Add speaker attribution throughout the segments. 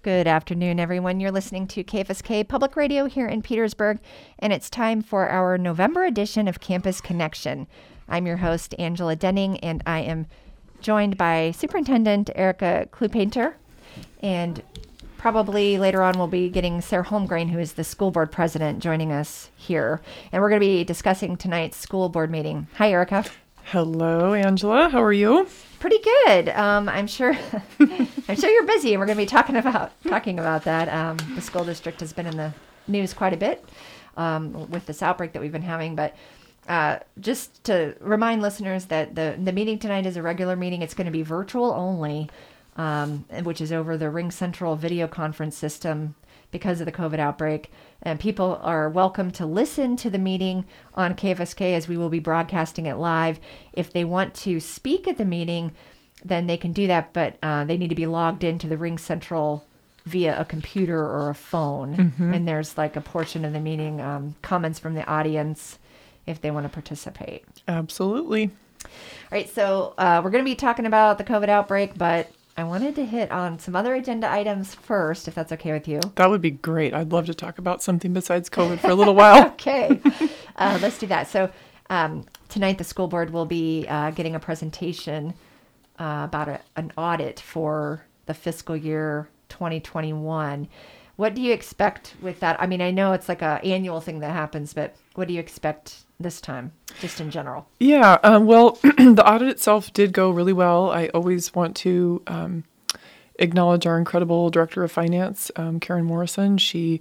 Speaker 1: Good afternoon, everyone. You're listening to KFSK Public Radio here in Petersburg, and it's time for our November edition of Campus Connection. I'm your host, Angela Denning, and I am joined by Superintendent Erica Klupainter, and probably later on we'll be getting Sarah Holmgren, who is the school board president, joining us here. And we're going to be discussing tonight's school board meeting. Hi, Erica.
Speaker 2: Hello, Angela. How are you?
Speaker 1: Pretty good. I'm sure you're busy, and we're going to be talking about that. The school district has been in the news quite a bit with this outbreak that we've been having. But just to remind listeners that the meeting tonight is a regular meeting. It's going to be virtual only, which is over the Ring Central video conference system because of the COVID outbreak. And people are welcome to listen to the meeting on KFSK as we will be broadcasting it live. If they want to speak at the meeting, then they can do that, but they need to be logged into the Ring Central via a computer or a phone. Mm-hmm. And there's like a portion of the meeting, comments from the audience if they want to participate.
Speaker 2: Absolutely.
Speaker 1: All right, so we're going to be talking about the COVID outbreak, but I wanted to hit on some other agenda items first, if that's okay with you.
Speaker 2: That would be great. I'd love to talk about something besides COVID for a little while.
Speaker 1: Okay, let's do that. So tonight the school board will be getting a presentation about an audit for the fiscal year 2021. What do you expect with that? I mean, I know it's like an annual thing that happens, but what do you expect this time, just in general?
Speaker 2: Yeah, well, the audit itself did go really well. I always want to acknowledge our incredible Director of Finance, Karen Morrison. She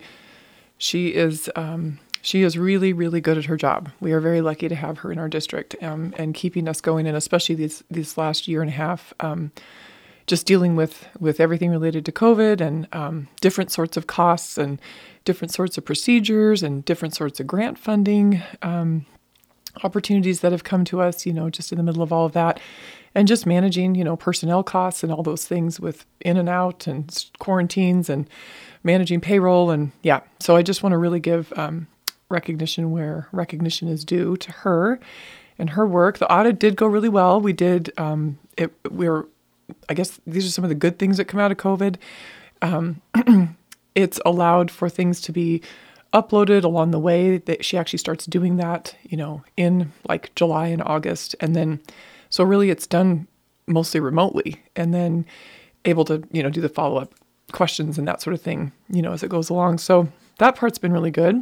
Speaker 2: is really, really good at her job. We are very lucky to have her in our district and keeping us going, and especially this last year and a half, just dealing with everything related to COVID and different sorts of costs and different sorts of procedures and different sorts of grant funding opportunities that have come to us, just in the middle of all of that. And just managing, personnel costs and all those things with in and out and quarantines and managing payroll. And yeah, so I just want to really give recognition where recognition is due to her and her work. The audit did go really well. We did, I guess these are some of the good things that come out of COVID. It's allowed for things to be uploaded along the way. That she actually starts doing that, in like July and August. And then, so really it's done mostly remotely and then able to, do the follow-up questions and that sort of thing, as it goes along. So that part's been really good.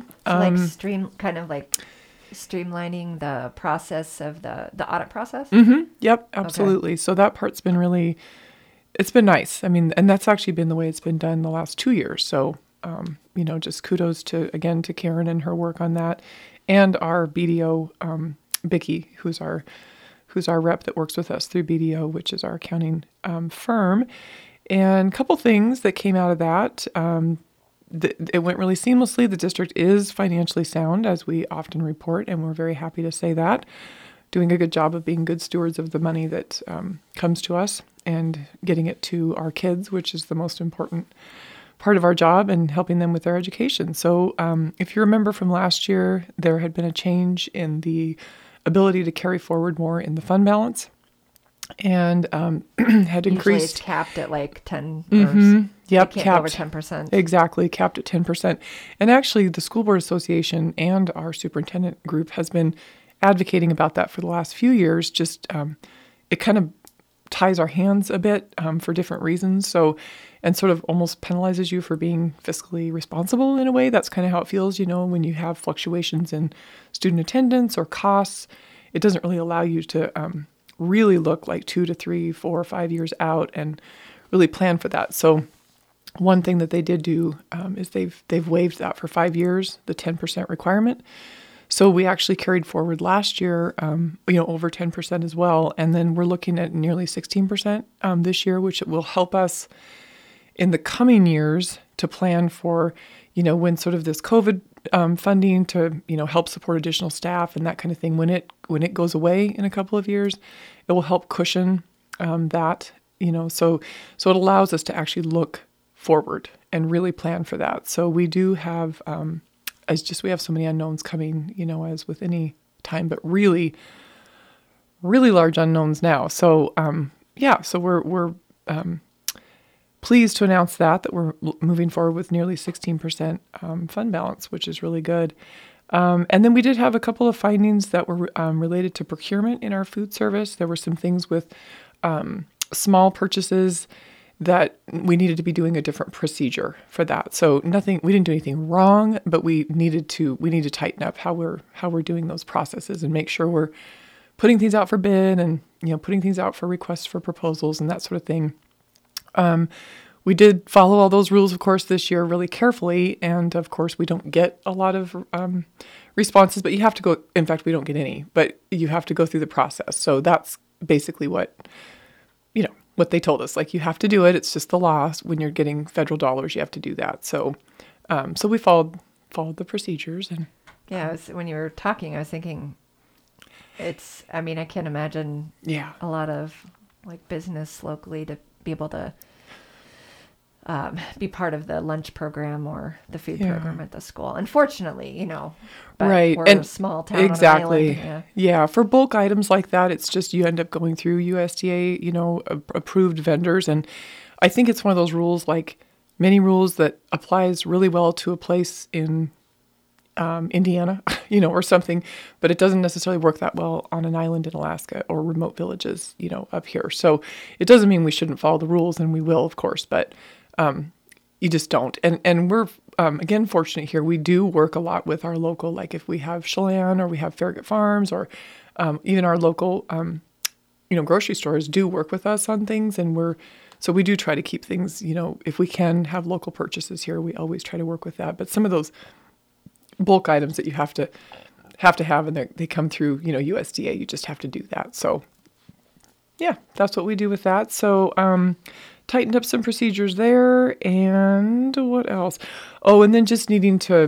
Speaker 1: Streamlining the process of the audit process?
Speaker 2: Mm-hmm. Yep, absolutely. Okay. So that part's been it's been nice. I mean, and that's actually been the way it's been done the last 2 years. So, just kudos to Karen and her work on that, and our BDO, Bicky, who's our rep that works with us through BDO, which is our accounting firm. And a couple things that came out of that. It went really seamlessly. The district is financially sound, as we often report, and we're very happy to say that. Doing a good job of being good stewards of the money that comes to us and getting it to our kids, which is the most important part of our job, and helping them with their education. So if you remember from last year, there had been a change in the ability to carry forward more in the fund balance, and had increased.
Speaker 1: Usually it's capped at like 10.
Speaker 2: Mm-hmm. Yep,
Speaker 1: capped over 10%.
Speaker 2: Exactly, capped at 10%. And actually, the School Board Association and our superintendent group has been advocating about that for the last few years. Just it kind of ties our hands a bit for different reasons. So, and sort of almost penalizes you for being fiscally responsible in a way. That's kind of how it feels, when you have fluctuations in student attendance or costs. It doesn't really allow you to really look like 2 to 3, 4, or 5 years out and really plan for that. So one thing that they did do is they've waived that for 5 years, the 10% requirement. So we actually carried forward last year, over 10% as well. And then we're looking at nearly 16% this year, which will help us in the coming years to plan for, when sort of this COVID funding to, help support additional staff and that kind of thing. When it goes away in a couple of years, it will help cushion that, so it allows us to actually look forward and really plan for that. So we do have, we have so many unknowns coming, as with any time, but really, really large unknowns now. So, so we're pleased to announce that we're moving forward with nearly 16% fund balance, which is really good. And then we did have a couple of findings that were related to procurement in our food service. There were some things with small purchases that we needed to be doing a different procedure for that. So we didn't do anything wrong, but we need to tighten up how we're doing those processes and make sure we're putting things out for bid and, putting things out for requests for proposals and that sort of thing. We did follow all those rules, of course, this year really carefully. And of course, we don't get a lot of responses, but you have to go. In fact, we don't get any, but you have to go through the process. So that's basically what they told us. Like, you have to do it. It's just the law. When you're getting federal dollars, you have to do that. So, so we followed the procedures. And
Speaker 1: yeah, when you were talking, I was thinking, I can't imagine a lot of like business locally to be able to be part of the lunch program or the food program at the school. Unfortunately, but
Speaker 2: right.
Speaker 1: we're a small town.
Speaker 2: Exactly.
Speaker 1: On an island.
Speaker 2: Yeah. For bulk items like that, it's just you end up going through USDA, approved vendors. And I think it's one of those rules, like many rules, that applies really well to a place in Indiana, or something, but it doesn't necessarily work that well on an island in Alaska or remote villages, up here. So it doesn't mean we shouldn't follow the rules, and we will, of course, but you just don't. And we're, again, fortunate here. We do work a lot with our local, like if we have Chelan or we have Farragut Farms or even our local, grocery stores do work with us on things. And so we do try to keep things, if we can have local purchases here, we always try to work with that. But some of those bulk items that you have to have, and they come through, USDA, you just have to do that. So yeah, that's what we do with that. So, tightened up some procedures there. And what else? Oh, and then just needing to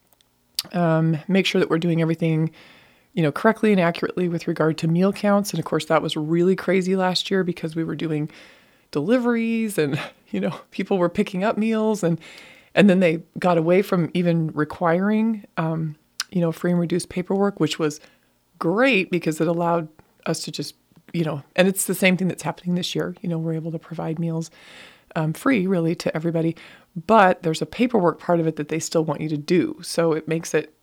Speaker 2: make sure that we're doing everything, correctly and accurately with regard to meal counts. And of course, that was really crazy last year because we were doing deliveries and, people were picking up meals and then they got away from even requiring, free and reduced paperwork, which was great because it allowed us to just, and it's the same thing that's happening this year. We're able to provide meals free really to everybody, but there's a paperwork part of it that they still want you to do. So it makes it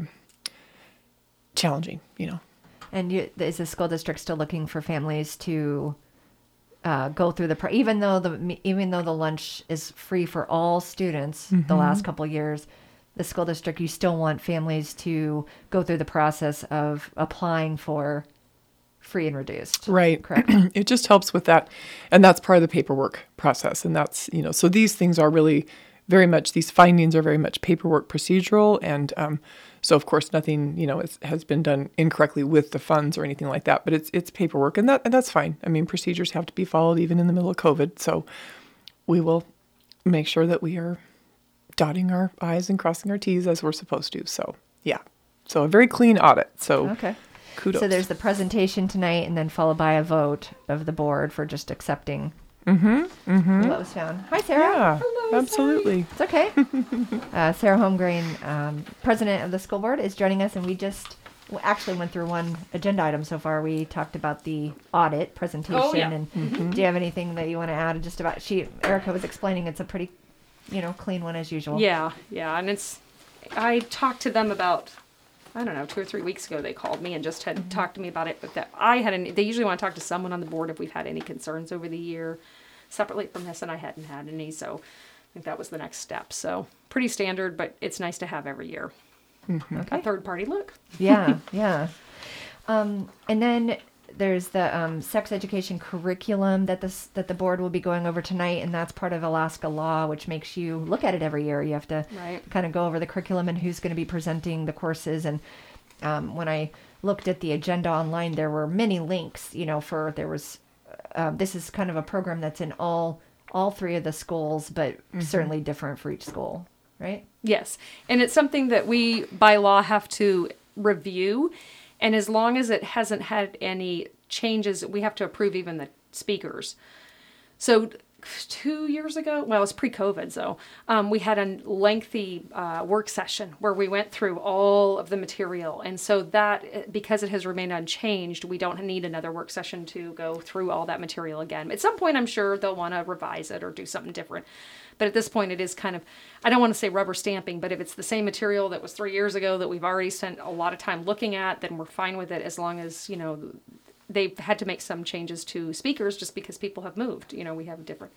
Speaker 2: challenging,
Speaker 1: And is the school district still looking for families to go through even though the lunch is free for all students the last couple of years, the school district, you still want families to go through the process of applying for free and reduced.
Speaker 2: Right.
Speaker 1: Correct.
Speaker 2: It just helps with that. And that's part of the paperwork process. And that's, so these things are really very much, these findings are very much paperwork procedural. And so of course nothing, has been done incorrectly with the funds or anything like that, but it's paperwork and that's fine. I mean, procedures have to be followed even in the middle of COVID. So we will make sure that we are dotting our I's and crossing our T's as we're supposed to. So yeah. So a very clean audit. So
Speaker 1: okay.
Speaker 2: Kudos.
Speaker 1: So there's the presentation tonight and then followed by a vote of the board for just accepting what was found. Hi, Sarah.
Speaker 2: Yeah,
Speaker 1: hello,
Speaker 2: absolutely.
Speaker 1: Sorry. It's okay. Sarah Holmgren, president of the school board, is joining us, and we just actually went through one agenda item so far. We talked about the audit presentation.
Speaker 3: Oh, yeah.
Speaker 1: And do you have anything that you want to add just about, Erica was explaining it's a pretty, clean one as usual.
Speaker 3: Yeah. And I talked to them about, I don't know, 2 or 3 weeks ago they called me and just had talked to me about it. But they usually want to talk to someone on the board if we've had any concerns over the year separately from this, and I hadn't had any, so I think that was the next step. So pretty standard, but it's nice to have every year.
Speaker 1: Okay.
Speaker 3: A third party look.
Speaker 1: Yeah. And then there's the sex education curriculum that the board will be going over tonight, and that's part of Alaska law, which makes you look at it every year. You have to kind of go over the curriculum and who's going to be presenting the courses. And when I looked at the agenda online, there were many links. This is kind of a program that's in all 3 of the schools, but certainly different for each school, right?
Speaker 3: Yes, and it's something that we by law have to review. And as long as it hasn't had any changes, we have to approve even the speakers. So 2 years ago. Well, it was pre-COVID, so we had a lengthy work session where we went through all of the material. And so that, because it has remained unchanged, we don't need another work session to go through all that material again. At some point, I'm sure they'll want to revise it or do something different. But at this point, it is kind of, I don't want to say rubber stamping, but if it's the same material that was 3 years ago that we've already spent a lot of time looking at, then we're fine with it, as long as, you know, they've had to make some changes to speakers just because people have moved. You know, we have a different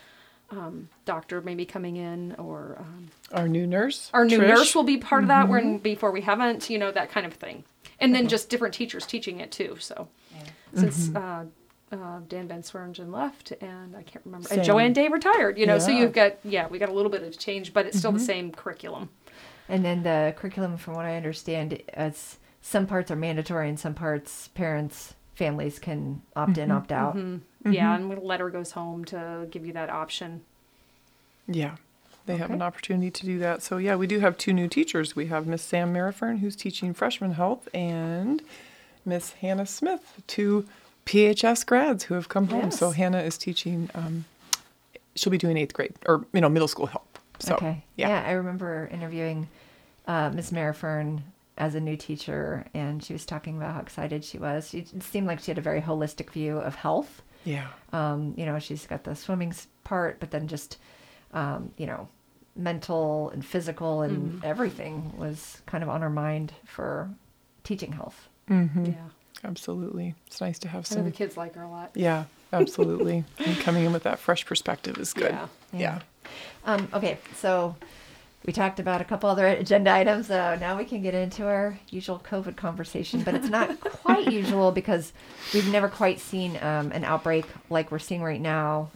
Speaker 3: doctor maybe coming in, or
Speaker 2: our new nurse.
Speaker 3: Our new
Speaker 2: Trish.
Speaker 3: nurse will be part of that, when before we haven't, you know, that kind of thing. And then just different teachers teaching it too. So since Dan Van Swearingen left, and I can't remember, and Joanne Day retired, you know, so you've got, we got a little bit of change, but it's still the same curriculum.
Speaker 1: And then the curriculum, from what I understand, some parts are mandatory and some parts families can opt in, opt out.
Speaker 3: Yeah, and a letter goes home to give you that option.
Speaker 2: Yeah, they have an opportunity to do that. So yeah, we do have 2 new teachers. We have Miss Sam Marifern, who's teaching freshman health, and Miss Hannah Smith, 2 PHS grads who have come home.
Speaker 1: Yes.
Speaker 2: So Hannah is teaching, she'll be doing 8th grade, or, you know, middle school health. So,
Speaker 1: Okay. Yeah, I remember interviewing Miss Marifern as a new teacher, and she was talking about how excited she was. It seemed like she had a very holistic view of health.
Speaker 2: Yeah.
Speaker 1: You know, she's got the swimming part, but then just, you know, mental and physical and everything was kind of on her mind for teaching health.
Speaker 2: Mm-hmm.
Speaker 3: Yeah.
Speaker 2: Absolutely. It's nice to have
Speaker 3: I know the
Speaker 2: some.
Speaker 3: kids like her a lot.
Speaker 2: Yeah, absolutely. And coming in with that fresh perspective is good.
Speaker 3: Yeah.
Speaker 1: Okay, so we talked about a couple other agenda items. Now we can get into our usual COVID conversation, but it's not quite usual because we've never quite seen an outbreak like we're seeing right now.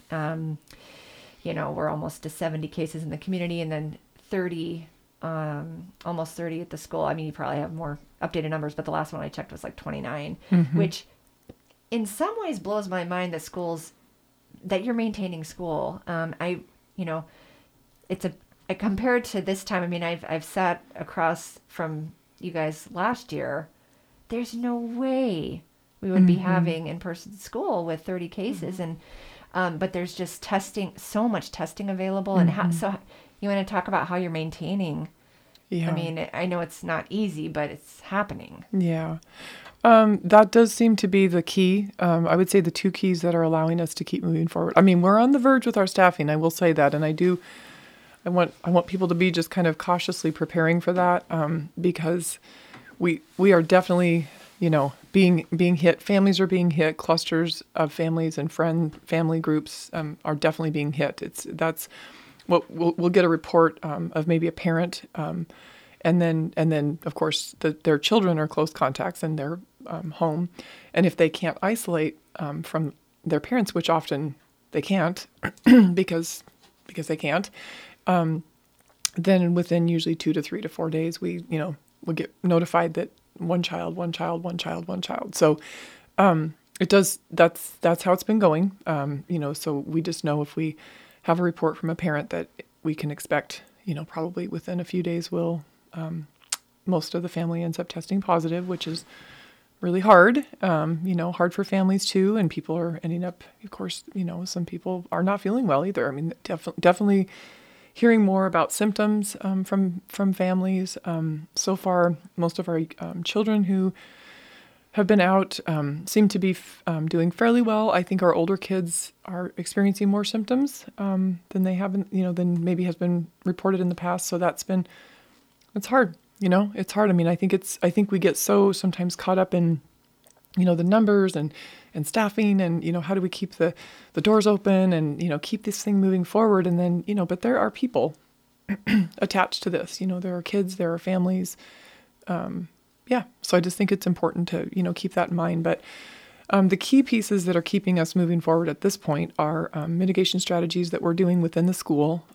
Speaker 1: You know, we're almost to 70 cases in the community, and then 30, almost 30 at the school. I mean, you probably have more updated numbers, but the last one I checked was like 29, which in some ways blows my mind that you're maintaining school. You know, compared to this time, I mean, I've sat across from you guys last year. There's no way we would be having in-person school with 30 cases, and but there's just so much testing available, and so you want to talk about how you're maintaining.
Speaker 2: Yeah.
Speaker 1: I mean, I know it's not easy, but it's happening.
Speaker 2: Yeah. That does seem to be the key. I would say the 2 keys that are allowing us to keep moving forward. I mean, we're on the verge with our staffing. I will say that. And I want people to be just kind of cautiously preparing for that, because we are definitely, you know, being hit. Families are being hit. Clusters of families and family groups are definitely being hit. That's what we'll get a report of maybe a parent, and then of course their children are close contacts and they're home, and if they can't isolate from their parents, which often they can't because they can't, then within usually 2 to 3 to 4 days we'll get notified that one child. So it does. That's how it's been going. You know, so we just know if we have a report from a parent that we can expect, you know, probably within a few days most of the family ends up testing positive, which is really hard, you know, hard for families too. And people are ending up, of course, you know, some people are not feeling well either. I mean, definitely hearing more about symptoms from families. So far, most of our children who have been out seem to be doing fairly well. I think our older kids are experiencing more symptoms than they have, than maybe has been reported in the past. So it's hard. You know, it's hard. I mean, I think we get so sometimes caught up in, you know, the numbers and staffing and, you know, how do we keep the doors open and, you know, keep this thing moving forward. And then, you know, but there are people attached to this, you know, there are kids, there are families. Yeah. So I just think it's important to, you know, keep that in mind. But the key pieces that are keeping us moving forward at this point are mitigation strategies that we're doing within the school.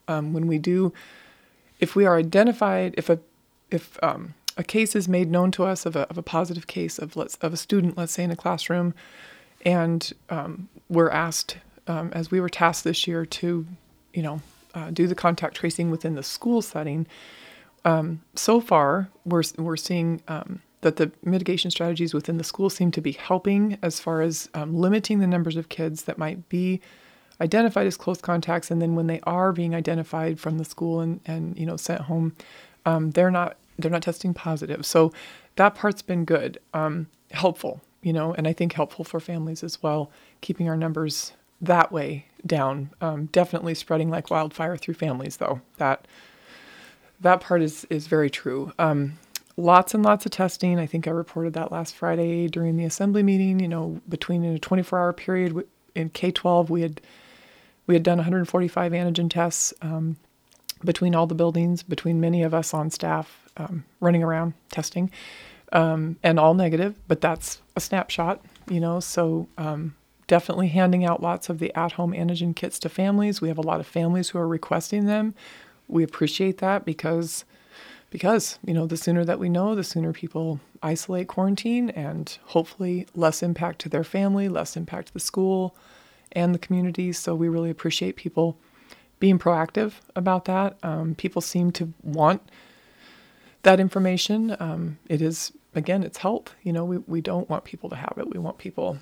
Speaker 2: If we are identified, if a case is made known to us of a positive case of a student, let's say in a classroom, and we're asked, as we were tasked this year to, you know, do the contact tracing within the school setting. So far, we're seeing that the mitigation strategies within the school seem to be helping as far as limiting the numbers of kids that might be identified as close contacts, and then when they are being identified from the school and sent home, they're not testing positive. So that part's been good, helpful, and I think helpful for families as well, keeping our numbers that way down. Definitely spreading like wildfire through families, though. That part is very true. Lots and lots of testing. I think I reported that last Friday during the assembly meeting. Between a 24-hour period in K-12, we had done 145 antigen tests between all the buildings, between many of us on staff running around testing, and all negative. But that's a snapshot, So definitely handing out lots of the at-home antigen kits to families. We have a lot of families who are requesting them. We appreciate that because the sooner that we know, the sooner people isolate, quarantine, and hopefully less impact to their family, less impact to the school and the community. So we really appreciate people being proactive about that. People seem to want that information. It is, again, it's health. We don't want people to have it. We want people,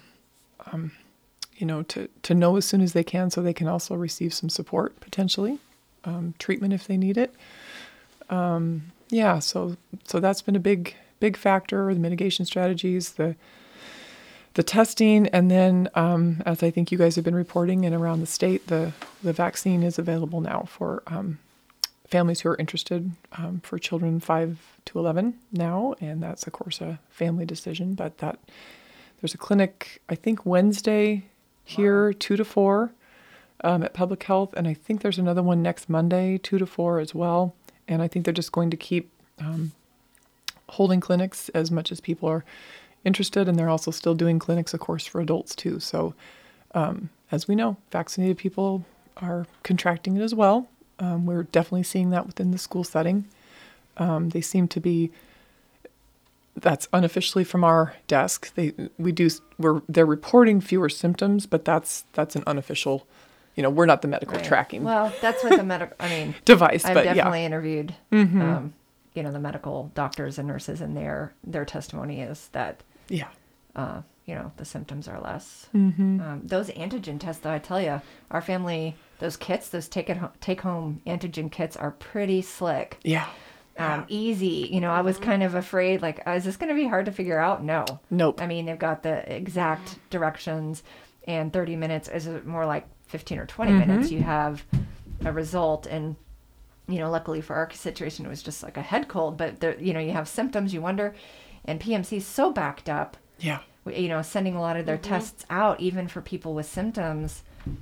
Speaker 2: to know as soon as they can, so they can also receive some support, potentially, treatment if they need it. So that's been a big factor. The mitigation strategies, the testing, and then as I think you guys have been reporting and around the state, the vaccine is available now for families who are interested, for children 5 to 11 now, and that's of course a family decision. But there's a clinic, I think Wednesday here, 2 to 4 at Public Health, and I think there's another one next Monday, 2 to 4 as well. And I think they're just going to keep holding clinics as much as people are interested. And they're also still doing clinics, of course, for adults too. So as we know, vaccinated people are contracting it as well. We're definitely seeing that within the school setting. They seem to be, that's unofficially from our desk. They're reporting fewer symptoms, but that's an unofficial. We're not the medical tracking.
Speaker 1: Well, that's what the medical,
Speaker 2: device.
Speaker 1: I've
Speaker 2: but
Speaker 1: definitely
Speaker 2: yeah.
Speaker 1: interviewed, the medical doctors and nurses, and their testimony is that, the symptoms are less. Those antigen tests, though, I tell you, our family, those kits, those take home antigen kits are pretty slick.
Speaker 2: Yeah.
Speaker 1: Easy. I was kind of afraid, like, is this going to be hard to figure out? No.
Speaker 2: Nope.
Speaker 1: They've got the exact directions, and 30 minutes is more like 15 or 20 minutes, you have a result. And, luckily for our situation, it was just like a head cold, but there, you have symptoms, you wonder, and PMC is so backed up.
Speaker 2: Yeah.
Speaker 1: Sending a lot of their tests out, even for people with symptoms.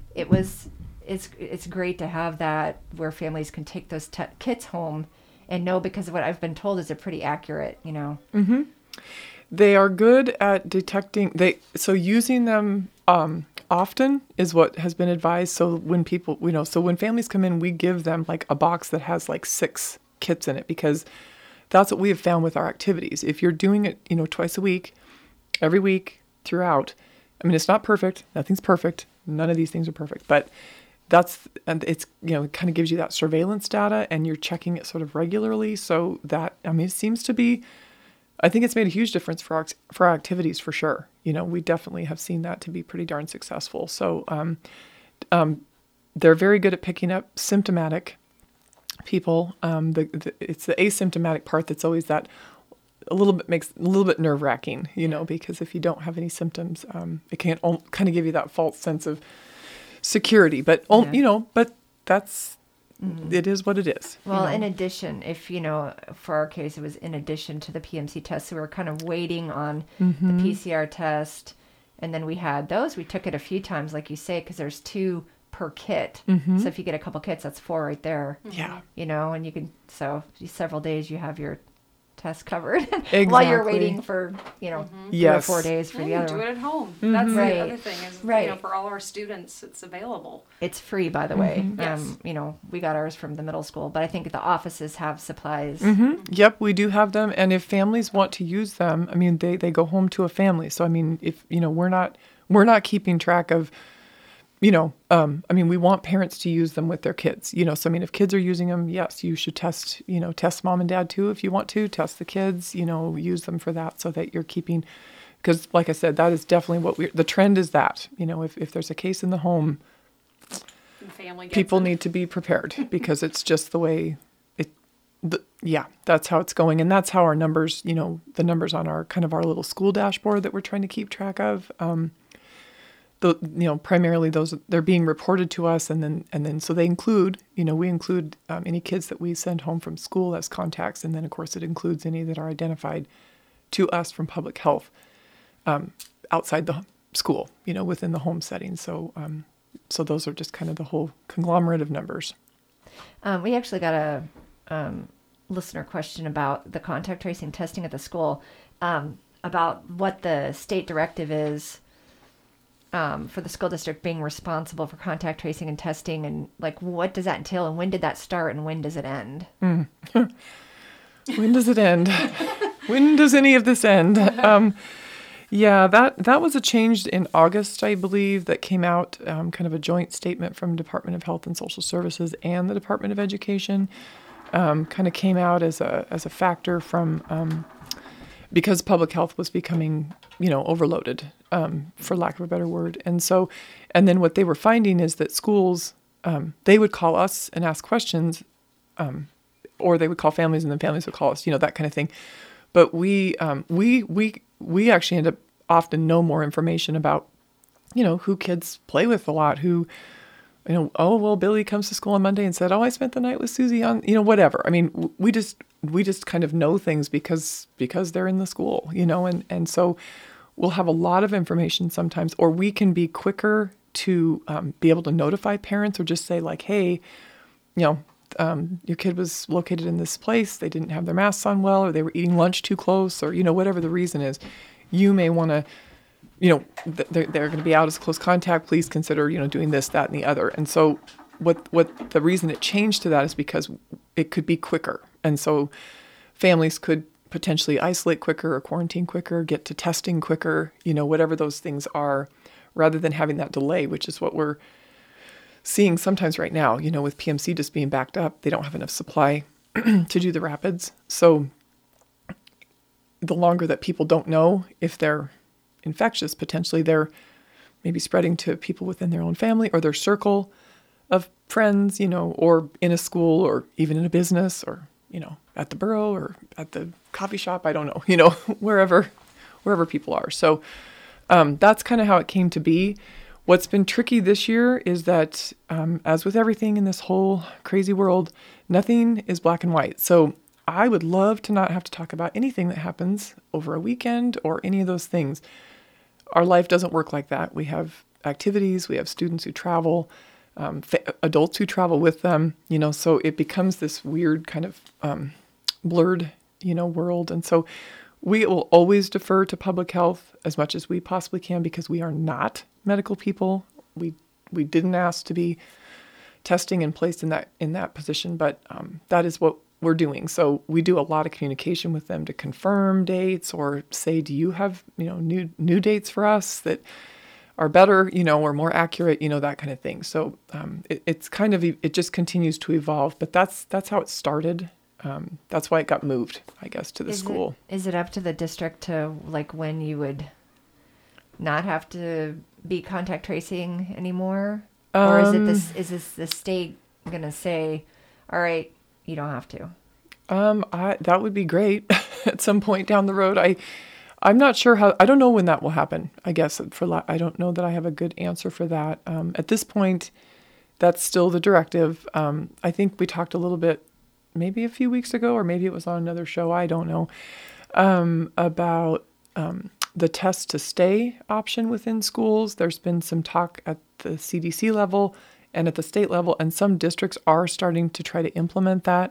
Speaker 1: It's great to have that where families can take those kits home and know, because what I've been told is they're pretty accurate,
Speaker 2: They are good at detecting, using them, often is what has been advised. So when people, when families come in, we give them like a box that has like 6 kits in it, because that's what we have found with our activities. If you're doing it, twice a week, every week throughout, it's not perfect. Nothing's perfect. None of these things are perfect, but it's, it kind of gives you that surveillance data, and you're checking it sort of regularly. So that, it seems to be, I think it's made a huge difference for our activities, for sure. We definitely have seen that to be pretty darn successful. So they're very good at picking up symptomatic people. It's the asymptomatic part that's always that makes a little bit nerve-wracking, because if you don't have any symptoms, it can kind of give you that false sense of security. But but that's. It is what it is.
Speaker 1: Well, in addition, if, for our case, it was in addition to the PMC test, so we were kind of waiting on the PCR test. And then we had those. We took it a few times, like you say, because there's 2 per kit. So if you get a couple kits, that's 4 right there.
Speaker 2: Yeah.
Speaker 1: And you can, several days you have your test covered
Speaker 2: Exactly.
Speaker 1: while you're waiting for, 3 or 4 days for the other
Speaker 3: do
Speaker 1: one.
Speaker 3: it at home. That's
Speaker 1: Right.
Speaker 3: the other thing is, for all our students, it's available.
Speaker 1: It's free, by the way.
Speaker 3: Yes.
Speaker 1: We got ours from the middle school, but I think the offices have supplies.
Speaker 2: Yep, we do have them. And if families want to use them, they go home to a family. So, if, we're not keeping track of, we want parents to use them with their kids, so, if kids are using them, yes, you should test mom and dad too. If you want to test the kids, use them for that, so that you're keeping, because like I said, that is definitely the trend is that, if there's a case in the home,
Speaker 3: And family gets
Speaker 2: people
Speaker 3: it.
Speaker 2: need to be prepared because it's just the way that's how it's going. And that's how our numbers, the numbers on our kind of our little school dashboard that we're trying to keep track of. Primarily those, they're being reported to us. And then, so they include, we include any kids that we send home from school as contacts. And then of course it includes any that are identified to us from public health, outside the school, within the home setting. So those are just kind of the whole conglomerate of numbers.
Speaker 1: We actually got a listener question about the contact tracing testing at the school, about what the state directive is for the school district being responsible for contact tracing and testing, and like what does that entail, and when did that start, and when does it end?
Speaker 2: When does it end? When does any of this end? Yeah, that was a change in August, I believe, that came out, kind of a joint statement from Department of Health and Social Services and the Department of Education. Kind of came out as a factor from because public health was becoming, overloaded, for lack of a better word. And then what they were finding is that schools, they would call us and ask questions, or they would call families and then families would call us, that kind of thing. But we actually end up often know more information about, who kids play with a lot, who, oh, well, Billy comes to school on Monday and said, oh, I spent the night with Susie on, whatever. I mean, we just kind of know things because they're in the school, and so we'll have a lot of information sometimes, or we can be quicker to be able to notify parents or just say like, hey, your kid was located in this place. They didn't have their masks on well, or they were eating lunch too close, or, whatever the reason is, you may want to, they're going to be out as close contact. Please consider, doing this, that, and the other. And so what the reason it changed to that is because it could be quicker. And so families could potentially isolate quicker or quarantine quicker, get to testing quicker, whatever those things are, rather than having that delay, which is what we're seeing sometimes right now, with PMC just being backed up. They don't have enough supply to do the rapids. So the longer that people don't know if they're infectious, potentially they're maybe spreading to people within their own family or their circle of friends, or in a school or even in a business or, at the borough or at the coffee shop. I don't know, wherever people are. So that's kind of how it came to be. What's been tricky this year is that, as with everything in this whole crazy world, nothing is black and white. So I would love to not have to talk about anything that happens over a weekend or any of those things. Our life doesn't work like that. We have activities, we have students who travel, adults who travel with them, so it becomes this weird kind of blurred, world. And so we will always defer to public health as much as we possibly can because we are not medical people. We didn't ask to be testing and placed in that position, but that is what we're doing. So we do a lot of communication with them to confirm dates or say, do you have, new dates for us that are better, or more accurate, that kind of thing. So it's kind of, it just continues to evolve, but that's how it started. That's why it got moved, I guess, to the school.
Speaker 1: Is it up to the district to like when you would not have to be contact tracing anymore? Or is this the state going to say, all right, you don't have to?
Speaker 2: That would be great at some point down the road. I'm not sure how, I don't know when that will happen, I guess. I don't know that I have a good answer for that. At this point, that's still the directive. I think we talked a little bit, maybe a few weeks ago, or maybe it was on another show, I don't know, about the test to stay option within schools. There's been some talk at the CDC level and at the state level, and some districts are starting to try to implement that.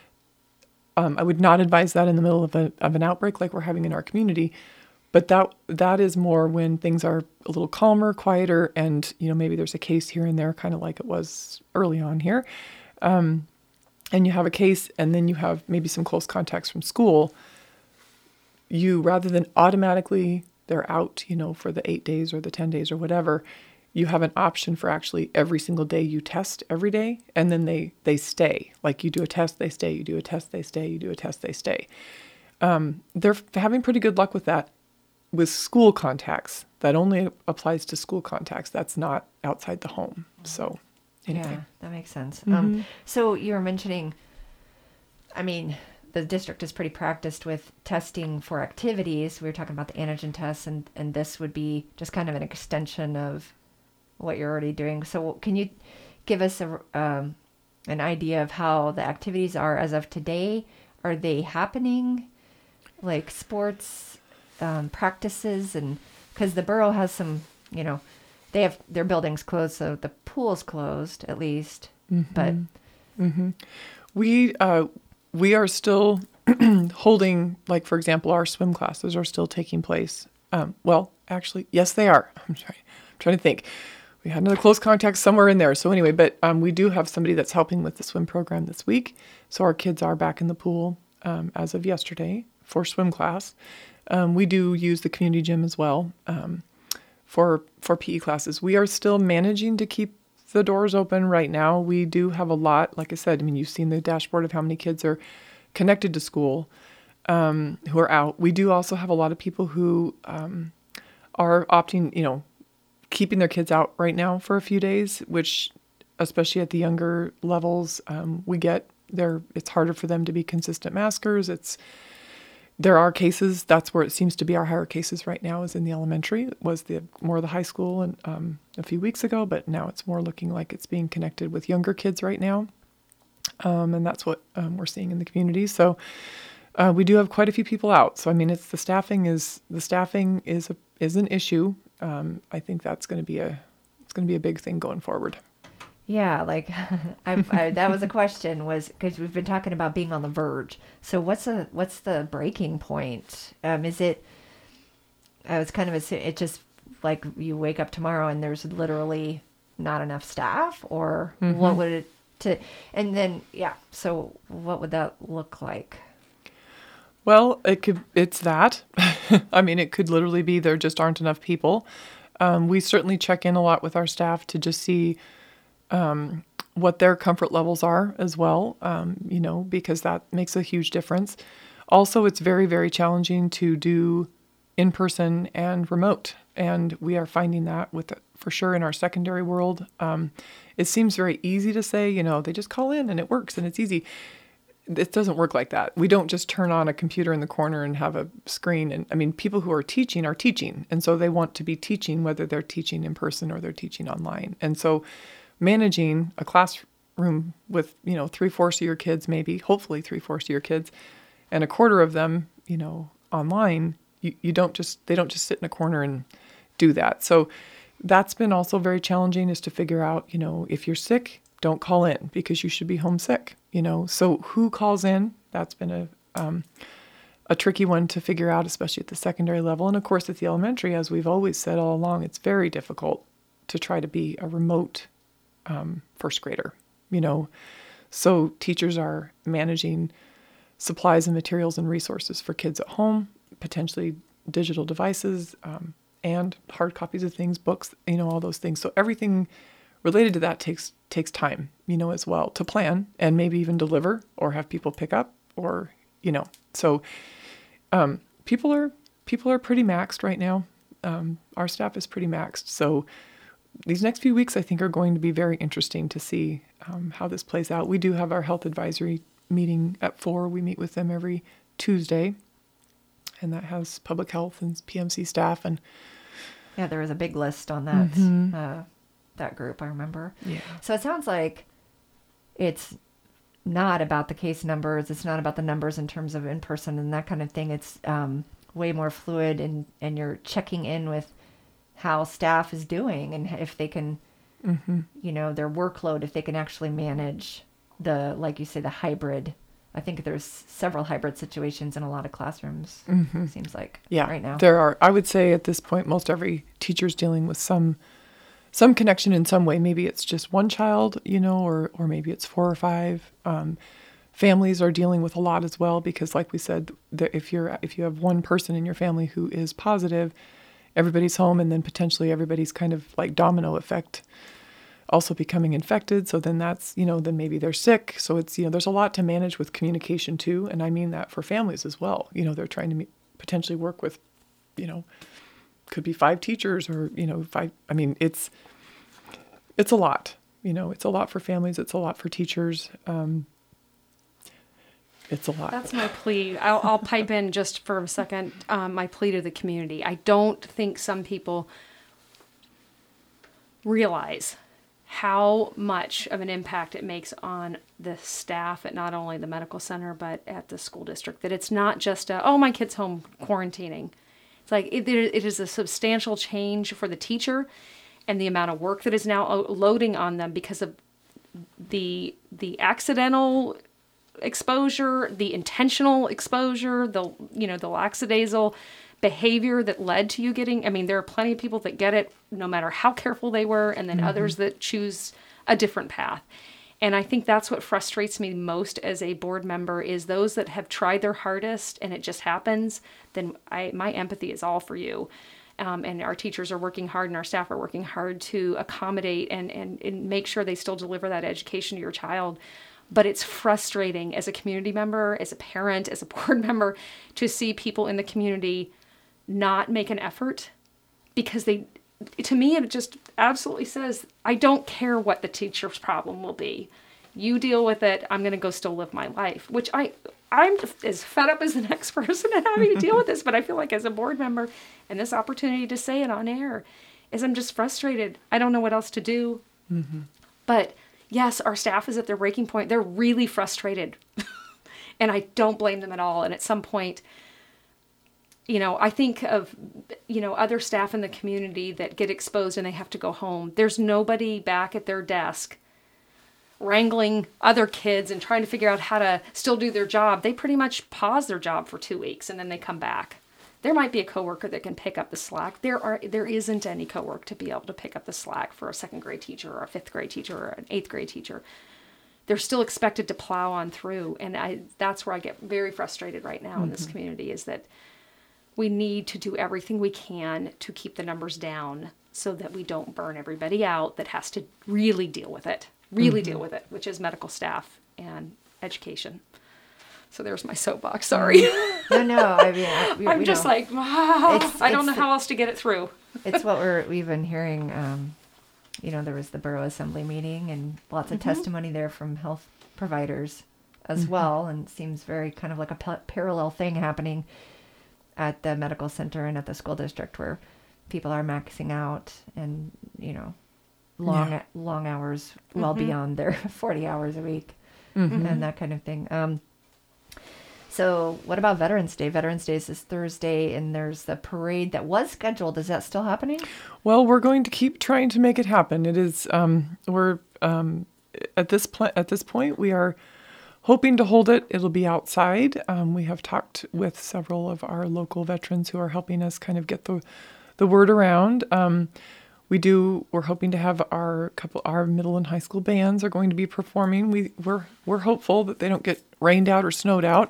Speaker 2: I would not advise that in the middle of an outbreak like we're having in our community, but that is more when things are a little calmer, quieter, and maybe there's a case here and there, kind of like it was early on here, and you have a case, and then you have maybe some close contacts from school. You, rather than automatically they're out, for the 8 days or the 10 days or whatever, you have an option for actually every single day you test every day, and then they stay. Like you do a test, they stay. You do a test, they stay. You do a test, they stay. They're having pretty good luck with that with school contacts. That only applies to school contacts. That's not outside the home. So Anyway.
Speaker 1: Yeah, that makes sense.
Speaker 2: Mm-hmm.
Speaker 1: So you were mentioning, I mean, the district is pretty practiced with testing for activities. We were talking about the antigen tests, and this would be just kind of an extension of what you're already doing. So can you give us an idea of how the activities are as of today? Are they happening, like sports practices? And because the borough has some, they have their buildings closed, so the pool's closed at least. But
Speaker 2: we are still holding, like, for example, our swim classes are still taking place. Well, actually, yes, they are. I'm trying to think. We had another close contact somewhere in there. So anyway, but we do have somebody that's helping with the swim program this week. So our kids are back in the pool as of yesterday for swim class. We do use the community gym as well for PE classes. We are still managing to keep the doors open right now. We do have a lot, like I said, I mean, you've seen the dashboard of how many kids are connected to school who are out. We do also have a lot of people who are opting, keeping their kids out right now for a few days, which, especially at the younger levels, we get there. It's harder for them to be consistent maskers. There are cases. That's where it seems to be our higher cases right now is in the elementary. It was more the high school and a few weeks ago, but now it's more looking like it's being connected with younger kids right now. And that's what we're seeing in the community. So we do have quite a few people out. So I mean, the staffing is an issue. I think that's going to be a big thing going forward.
Speaker 1: yeah, like that was a question, was because we've been talking about being on the verge. So what's the breaking point? Is it? I was kind of assuming it just like you wake up tomorrow and there's literally not enough staff, or what would it and then so what would that look like?
Speaker 2: Well, it's that. I mean, it could literally be there just aren't enough people. We certainly check in a lot with our staff to just see what their comfort levels are as well, because that makes a huge difference. Also, it's very, very challenging to do in-person and remote. And we are finding that for sure in our secondary world. It seems very easy to say, they just call in and it works and it's easy. It doesn't work like that. We don't just turn on a computer in the corner and have a screen. And I mean, people who are teaching. And so they want to be teaching, whether they're teaching in person or they're teaching online. And so managing a classroom with, 3/4 of your kids, maybe, hopefully 3/4 of your kids, and a quarter of them, online, they don't just sit in a corner and do that. So that's been also very challenging, is to figure out, if you're sick, don't call in because you should be home sick, So who calls in? That's been a tricky one to figure out, especially at the secondary level. And of course, at the elementary, as we've always said all along, it's very difficult to try to be a remote first grader, So teachers are managing supplies and materials and resources for kids at home, potentially digital devices, and hard copies of things, books, all those things. So everything related to that takes time, as well, to plan and maybe even deliver or have people pick up or, So people are pretty maxed right now. Our staff is pretty maxed. So these next few weeks, I think, are going to be very interesting to see how this plays out. We do have our health advisory meeting at 4. We meet with them every Tuesday, and that has public health and PMC staff. And
Speaker 1: Yeah, there was a big list on that that group, I remember.
Speaker 2: Yeah.
Speaker 1: So it sounds like it's not about the case numbers. It's not about the numbers in terms of in-person and that kind of thing. It's way more fluid, and you're checking in with how staff is doing and if they can, their workload, if they can actually manage like you say, the hybrid. I think there's several hybrid situations in a lot of classrooms, seems like, right now.
Speaker 2: There are. I would say at this point, most every teacher's dealing with some connection in some way. Maybe it's just one child, or maybe it's 4 or 5. Families are dealing with a lot as well, because like we said, if you have one person in your family who is positive, everybody's home, and then potentially everybody's kind of like domino effect also becoming infected. So then that's, then maybe they're sick. So it's, there's a lot to manage with communication too. And I mean that for families as well. They're trying to potentially work with, could be 5 teachers or, 5. I mean, it's a lot. It's a lot for families. It's a lot for teachers. It's a lot.
Speaker 3: That's my plea. I'll pipe in just for a second. My plea to the community. I don't think some people realize how much of an impact it makes on the staff at not only the medical center but at the school district. That it's not just my kid's home quarantining. It's like it is a substantial change for the teacher and the amount of work that is now loading on them because of the accidental exposure, the intentional exposure, the lackadaisical behavior that led to you getting. I mean, there are plenty of people that get it no matter how careful they were, and then others that choose a different path. And I think that's what frustrates me most as a board member is those that have tried their hardest and it just happens, then my empathy is all for you. And our teachers are working hard and our staff are working hard to accommodate and make sure they still deliver that education to your child. But it's frustrating as a community member, as a parent, as a board member, to see people in the community not make an effort because to me, it just absolutely says, I don't care what the teacher's problem will be. You deal with it. I'm going to go still live my life, which I'm as fed up as the next person and having to deal with this. But I feel like as a board member and this opportunity to say it on air is I'm just frustrated. I don't know what else to do. Mm-hmm. But yes, our staff is at their breaking point. They're really frustrated and I don't blame them at all. And at some point, I think of, other staff in the community that get exposed and they have to go home. There's nobody back at their desk wrangling other kids and trying to figure out how to still do their job. They pretty much pause their job for 2 weeks and then they come back. There might be a coworker that can pick up the slack. There isn't any coworker to be able to pick up the slack for a second grade teacher or a fifth grade teacher or an eighth grade teacher. They're still expected to plow on through. And that's where I get very frustrated right now in this community is that we need to do everything we can to keep the numbers down so that we don't burn everybody out that has to really deal with it, which is medical staff and education. So there's my soapbox. Sorry.
Speaker 1: No. I mean,
Speaker 3: I'm just like, wow. I don't know how else to get it through.
Speaker 1: It's what we've been hearing. There was the Borough Assembly meeting and lots of testimony there from health providers as well. And it seems very kind of like a parallel thing happening at the medical center and at the school district where people are maxing out and, long hours well beyond their 40 hours a week and that kind of thing. So what about Veterans Day? Veterans Day is this Thursday and there's the parade that was scheduled. Is that still happening?
Speaker 2: Well, we're going to keep trying to make it happen. It is, we're, at this point, we are hoping to hold it. It'll be outside. We have talked with several of our local veterans who are helping us kind of get the word around. We're hoping to have our middle and high school bands are going to be performing. We're hopeful that they don't get rained out or snowed out.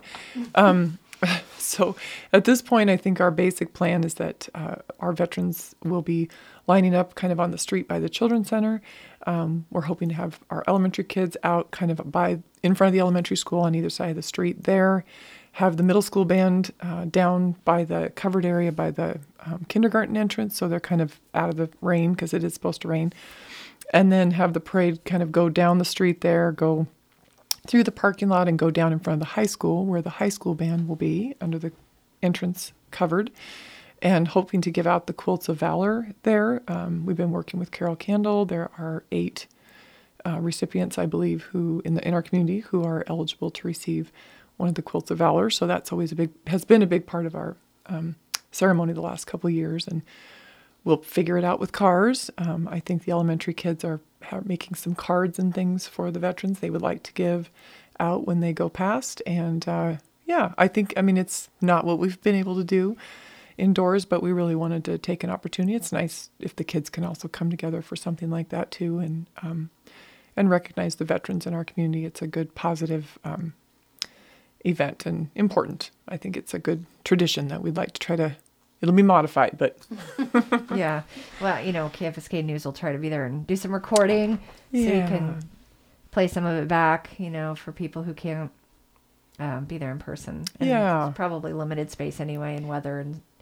Speaker 2: So at this point, I think our basic plan is that our veterans will be lining up kind of on the street by the Children's Center. We're hoping to have our elementary kids out kind of in front of the elementary school on either side of the street there. Have the middle school band down by the covered area by the kindergarten entrance, so they're kind of out of the rain because it is supposed to rain. And then have the parade kind of go down the street there, go through the parking lot and go down in front of the high school where the high school band will be under the entrance covered, and hoping to give out the Quilts of Valor there. We've been working with Carol Candle. There are 8 recipients, I believe, who in our community who are eligible to receive one of the Quilts of Valor. So that's always has been a big part of our ceremony the last couple of years, and we'll figure it out with cars. I think the elementary kids are making some cards and things for the veterans they would like to give out when they go past. And it's not what we've been able to do indoors, but we really wanted to take an opportunity. It's nice if the kids can also come together for something like that too, and recognize the veterans in our community. It's a good, positive event and important. I think it's a good tradition that we'd like to try to. It'll be modified, but
Speaker 1: yeah. Well, KFSK News will try to be there and do some recording so you can play some of it back. For people who can't be there in person. And it's probably limited space anyway, and weather and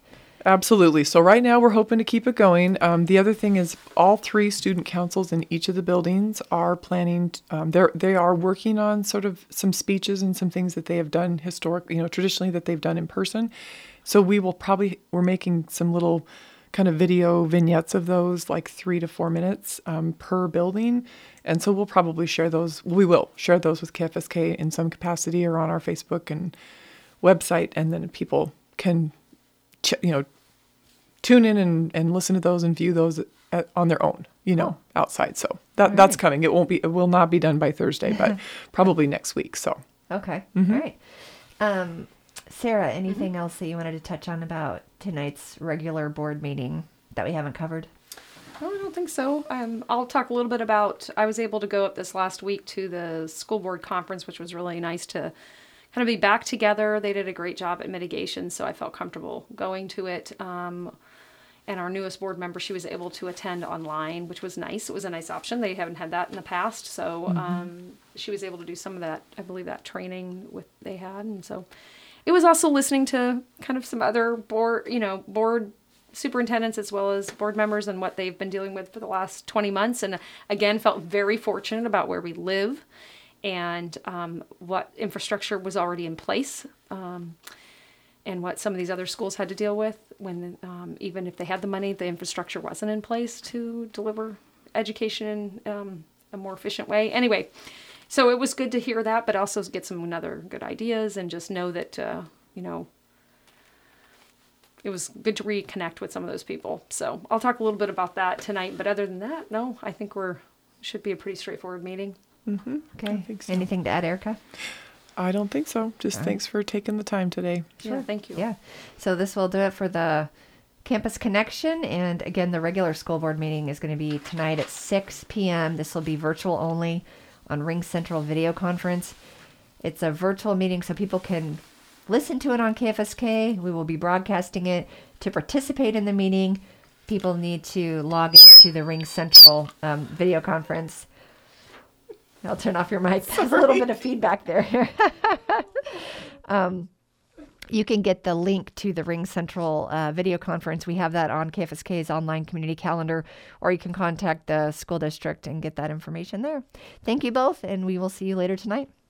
Speaker 2: Absolutely. So right now we're hoping to keep it going. The other thing is all 3 student councils in each of the buildings are planning. They are working on sort of some speeches and some things that they have done traditionally that they've done in person. So we're making some little kind of video vignettes of those, like 3 to 4 minutes per building. And so we'll probably share those. We will share those with KFSK in some capacity or on our Facebook and website, and then people can tune in and listen to those and view those on their own, outside. So that's coming. It will not be done by Thursday, but probably next week. So.
Speaker 1: Okay. All right. Sarah, anything else that you wanted to touch on about tonight's regular board meeting that we haven't covered?
Speaker 3: No, I don't think so. I'll talk a little bit about, I was able to go up this last week to the school board conference, which was really nice to kind of be back together. They did a great job at mitigation, so I felt comfortable going to it. And our newest board member, she was able to attend online, which was nice. It was a nice option. They haven't had that in the past, so she was able to do some of that, I believe, that training they had. And so it was also listening to kind of some other board superintendents as well as board members and what they've been dealing with for the last 20 months. And again, felt very fortunate about where we live and what infrastructure was already in place, and what some of these other schools had to deal with when, even if they had the money, the infrastructure wasn't in place to deliver education in a more efficient way. Anyway, so it was good to hear that, but also get some other good ideas and just know that, it was good to reconnect with some of those people. So I'll talk a little bit about that tonight, but other than that, no, I think should be a pretty straightforward meeting.
Speaker 2: Mm-hmm.
Speaker 1: Okay.
Speaker 2: I think so.
Speaker 1: Anything to add, Erica?
Speaker 2: I don't think so. Just thanks for taking the time today.
Speaker 3: Sure. Yeah, thank you.
Speaker 1: Yeah. So this will do it for the Campus Connection. And again, the regular school board meeting is going to be tonight at 6 p.m. This will be virtual only on Ring Central Video Conference. It's a virtual meeting so people can listen to it on KFSK. We will be broadcasting it. To participate in the meeting, people need to log into the Ring Central video conference. I'll turn off your mic. There's a little bit of feedback there. You can get the link to the Ring Central video conference. We have that on KFSK's online community calendar, or you can contact the school district and get that information there. Thank you both, and we will see you later tonight.